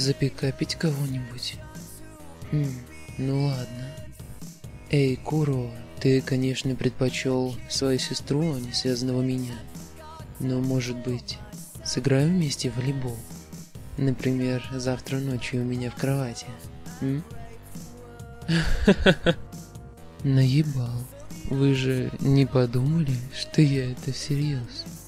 запикапить кого-нибудь? Ну ладно. Эй, Куро, ты, конечно, предпочел свою сестру, а не связанного меня. Но, может быть, сыграем вместе в волейбол? Например, завтра ночью у меня в кровати. Наебал. Вы же не подумали, что я это всерьез?